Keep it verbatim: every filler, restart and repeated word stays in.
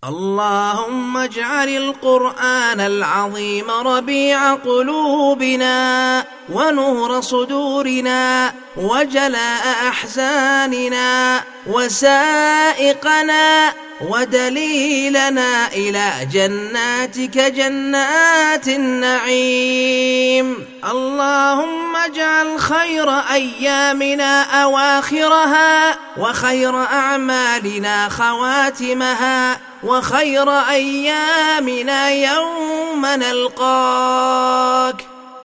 اللهم اجعل القرآن العظيم ربيع قلوبنا ونور صدورنا وجلاء أحزاننا وسائقنا ودليلنا إلى جناتك جنات النعيم. اللهم اجعل خير أيامنا أواخرها وخير أعمالنا خواتمها وخير أيامنا يوم نلقاك.